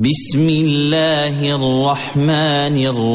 بسم الله الرحمن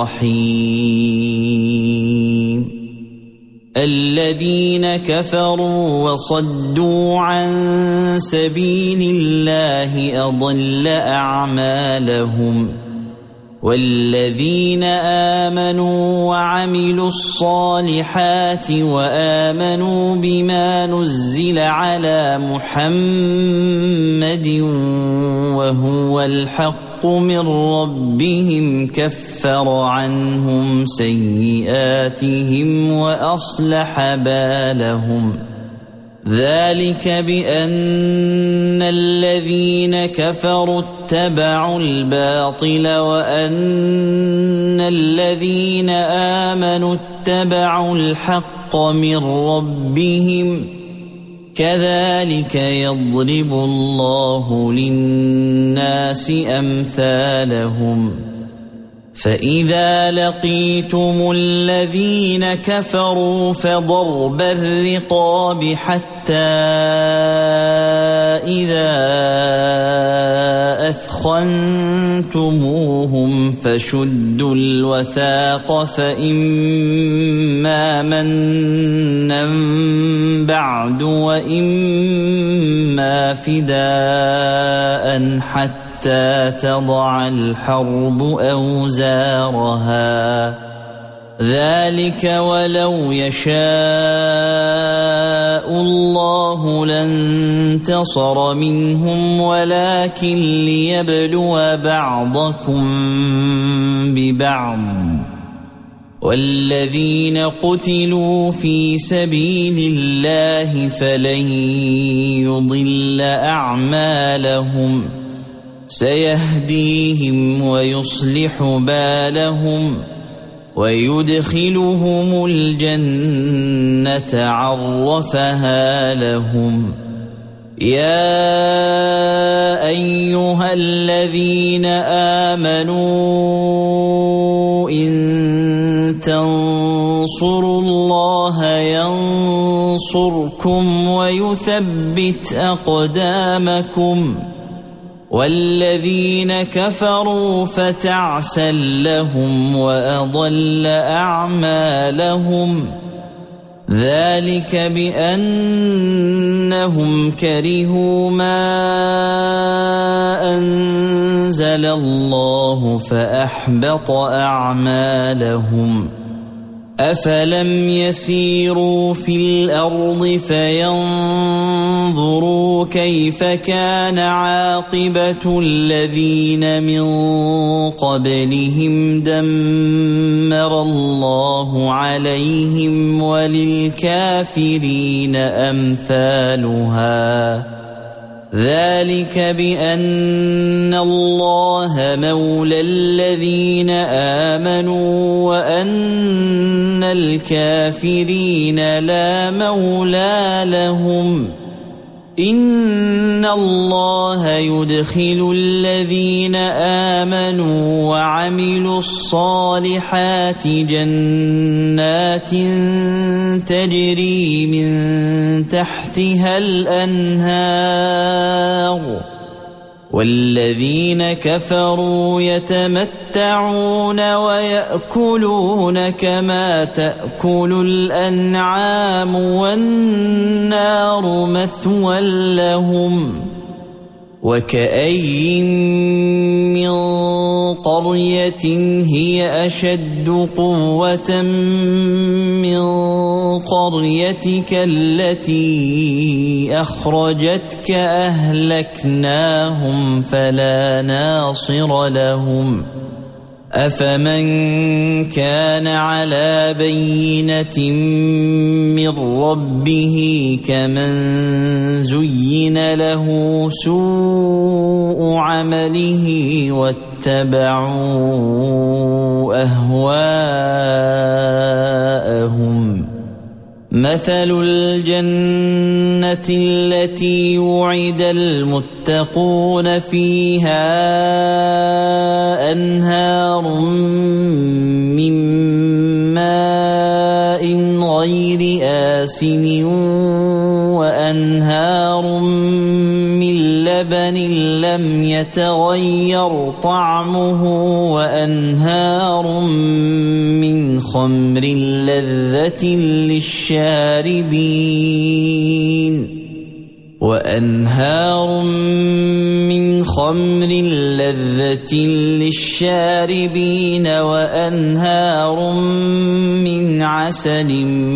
الرحيم الذين كفروا وصدوا عن سبيل الله أضل أعمالهم والذين آمنوا وعملوا الصالحات وآمنوا بما نزل على محمد وهو الحق من ربهم كفر عنهم سيئاتهم وأصلح بالهم ذلك بأن الذين كفروا اتبعوا الباطل وأن الذين آمنوا اتبعوا الحق من ربهم كذلك يضرب الله للناس أمثالهم فإذا لقيتم الذين كفروا فضرب الرقاب حتى إذا أثخنتموهم فشدوا الوثاق فإما منا بعد وإما فداء حتى تضع الحرب أوزارها ذلك ولو يشاء الله لانتصر منهم ولكن ليبلو بعضكم ببعض والذين قتلوا في سبيل الله فلن يضل أعمالهم سيهديهم ويصلح بالهم ويدخلهم الجنة عرفها لهم يا أيها الذين آمنوا إن تنصروا الله ينصركم ويثبت أقدامكم والذين كفروا فتعسا لهم وأضل أعمالهم ذلك بأنهم كرهوا ما أنزل الله فأحبط أعمالهم أفلم يسيروا في الأرض فينظروا كيف كان عاقبة الذين من قبلهم دمر الله عليهم وللكافرين أمثالها ذلك بأن الله مولى الذين آمنوا وأن الكافرين لا مولى لهم إن الله يدخل الذين آمنوا وعملوا الصالحات جنات تجري من تحتها الأنهار والذين كفروا يتمتعون ويأكلون كما تأكل الأنعام والنار مثوى لهم وكأي من قرية هي أشد قوة من قريتك التي أخرجتك أهلكناهم فلا ناصر لهم أفمن كان على بينة من ربه كمن زين له سوء عمله واتبعوا أهواءهم مثل الجنة التي وعد المتقون فيها أنهار من ماء غير آسن وأنهار من لبن لم يتغير طعمه وأنهار من خمر لذة للشاربين وأنهار من عسل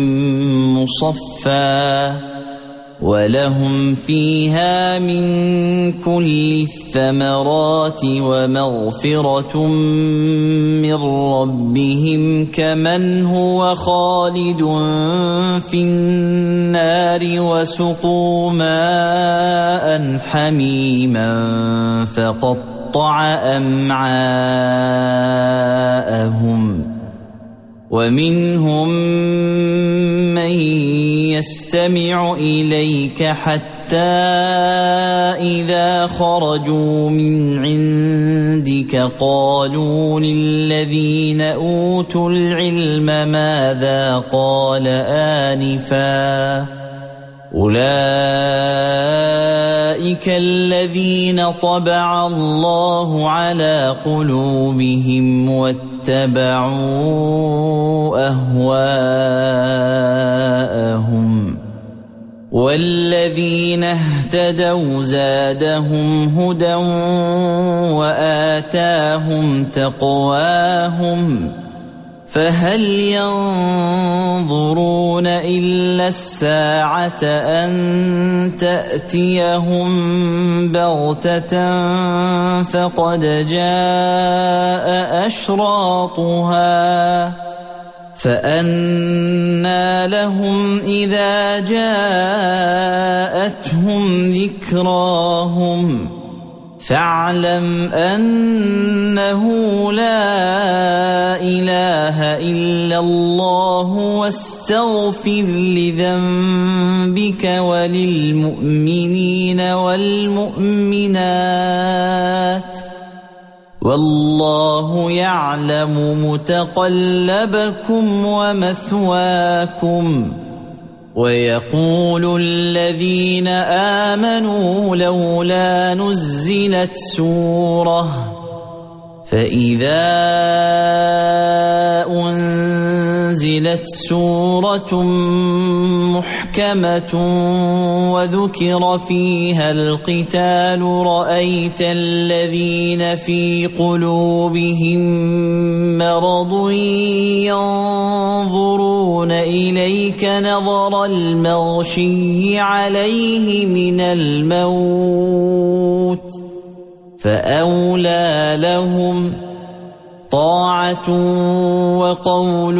مصفى ولهم فيها من كل الثمرات ومغفرة من ربهم كمن هو خالد في النار وسقوا ماء حميما فقطع أمعاءهم ومنهم من يستمع إليك حتى إذا خرجوا من عندك قالوا للذين أوتوا العلم ماذا قال آنفا أولئك الذين طبع الله على قلوبهم واتبعوا أهواءهم والذين اهتدوا زادهم هدى وآتاهم تقواهم فهل ينظرون إلا الساعة أن تأتيهم بغتة فقد جاء أشراطها فأنى لهم إذا جاءتهم ذكراهم فاعلم أنه لا إله إلا الله واستغفر لذنبك وللمؤمنين والمؤمنات والله يعلم متقلبكم ومثواكم ويقول الذين آمنوا لولا نزلت سورة فإذا أنزلت سورة محكمة وذكر فيها القتال رأيت الذين في قلوبهم مرض ينظرون إليك نظر المغشي عليه من الموت فأولى لهم طاعة وقول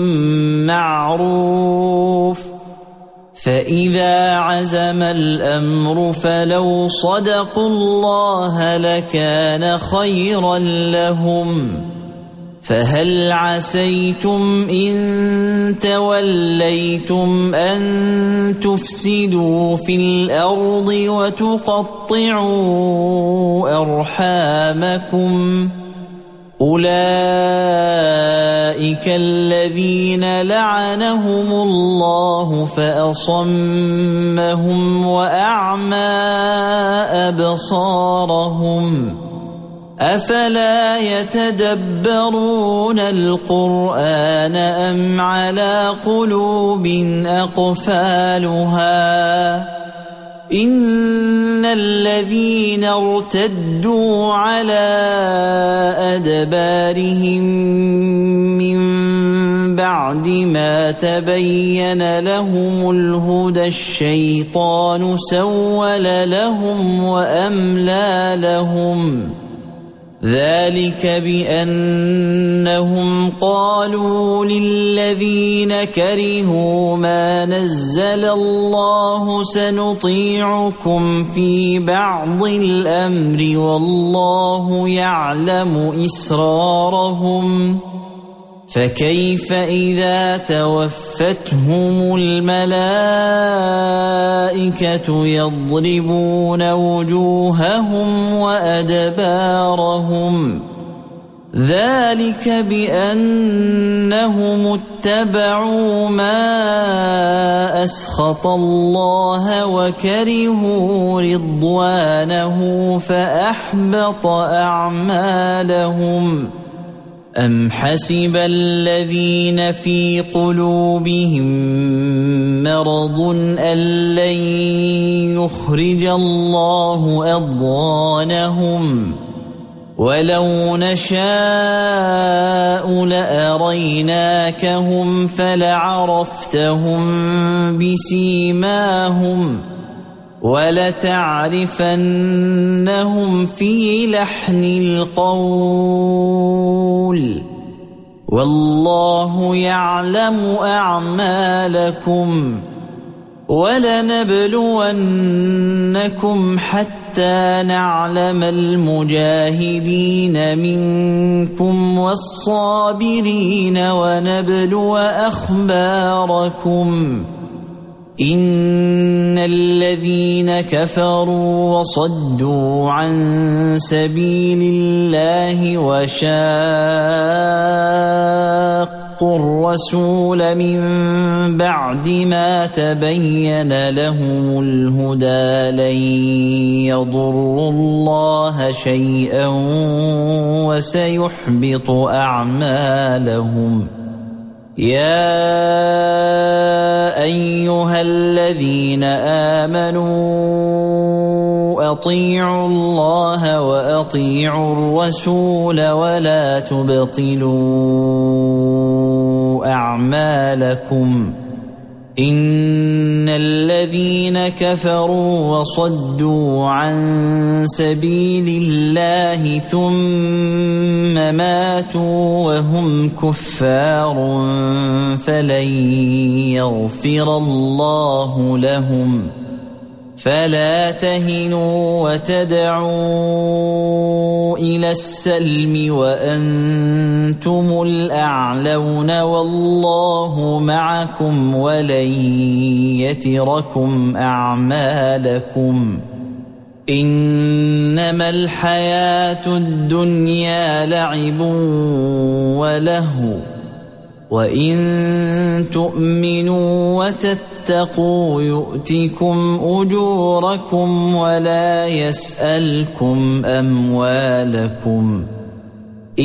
معروف فإذا عزم الأمر فلو صدقوا الله لكان خيرا لهم فهل عسيتم إن توليتم أن تفسدوا في الأرض وتقطعوا أرحامكم أولئك الذين لعنهم الله فأصمهم وأعمى أبصارهم أفلا يتدبرون القرآن أم على قلوب أقفالها إن الذين ارتدوا على أدبارهم من بعد ما تبين لهم الهدى الشيطان سول لهم وأملى لهم ذلك بأنهم قالوا للذين كرهوا ما نزل الله سنطيعكم في بعض الأمر والله يعلم إسرارهم فكيف إذا توفتهم الملائكة يضربون وجوههم وأدبارهم ذلك بأنهم اتبعوا ما أسخط الله وكرهوا رضوانه فأحبط أعمالهم أم حسب الذين في قلوبهم مرض أن لن يخرج الله أضغانهم ولو نشاء لأريناكهم فلعرفتهم بسيماهم ولتعرفنهم في لحن القول والله يعلم أعمالكم ولنبلونكم حتى نعلم المجاهدين منكم والصابرين ونبلو أخباركم إن الذين كفروا وصدوا عن سبيل الله وشاقوا الرسول من بعد ما تبين لهم الهدى لن يضروا الله شيئا وسيحبط أعمالهم يا أيها الذين آمنوا أطيعوا الله وأطيعوا الرسول ولا تبطلوا أعمالكم إن الذين كفروا وصدوا عن سبيل الله ثم ماتوا وهم كفار فلن يغفر الله لهم فلا تهنوا وتدعوا إلى السلم وأنتم الأعلون والله معكم ولن يتركم أعمالكم إنما الحياة الدنيا لعب ولهو وإن تؤمنوا وتتقوا يؤتكم أجوركم ولا يسألكم أموالكم إن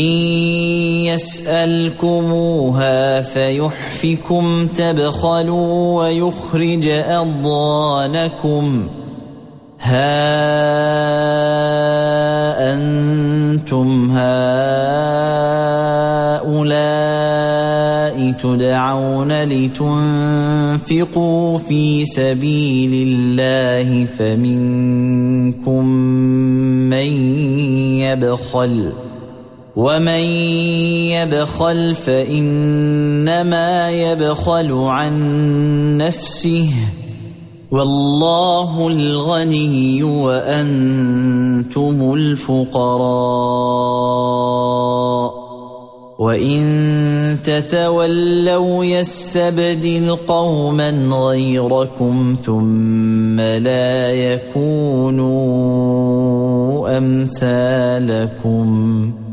يسألكموها فيحفكم تبخلوا ويخرج أضغانكم ها أنتم هؤلاء تدعون لتنفقوا في سبيل الله فمنكم من يبخل ومن يبخل فإنما يبخل عن نفسه والله الغني وأنتم الفقراء وإن تتولوا يستبدل قوما غيركم ثم لا يكونوا أمثالكم